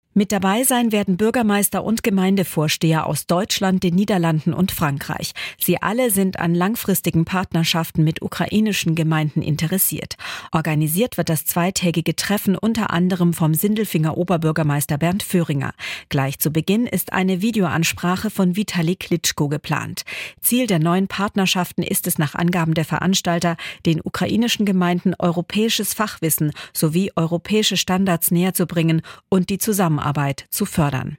Mit dabei sein werden Bürgermeister und Gemeindevorsteher aus Deutschland, den Niederlanden und Frankreich. Sie alle sind an langfristigen Partnerschaften mit ukrainischen Gemeinden interessiert. Organisiert wird das zweitägige Treffen unter anderem vom Sindelfinger Oberbürgermeister Bernd Föhringer. Gleich zu Beginn ist eine Videoansprache von Vitali Klitschko geplant. Ziel der neuen Partnerschaften ist es nach Angaben der Veranstalter, den ukrainischen Gemeinden europäisches Fachwissen sowie europäische Standards näher zu bringen und die Zusammenarbeit zu fördern.